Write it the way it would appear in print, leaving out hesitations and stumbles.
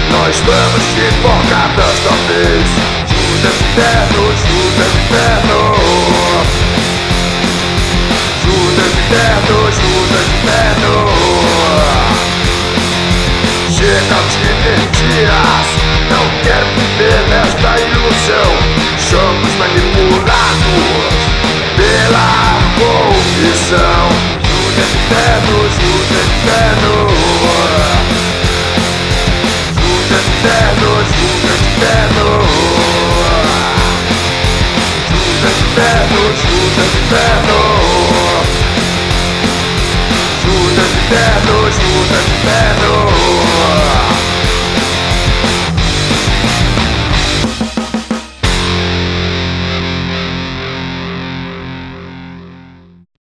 Nós vamos te enforcar desta vez. Judas Inferno, Judas Inferno. Judas Inferno, Judas Inferno. Chega de mentiras, não quero viver nesta ilusão. Somos manipulados pela corrupção. Judas Inferno, Judas Inferno. Judas Inferno, Judas Inferno. Judas Inferno, Judas Inferno. Judas Inferno, Judas Inferno.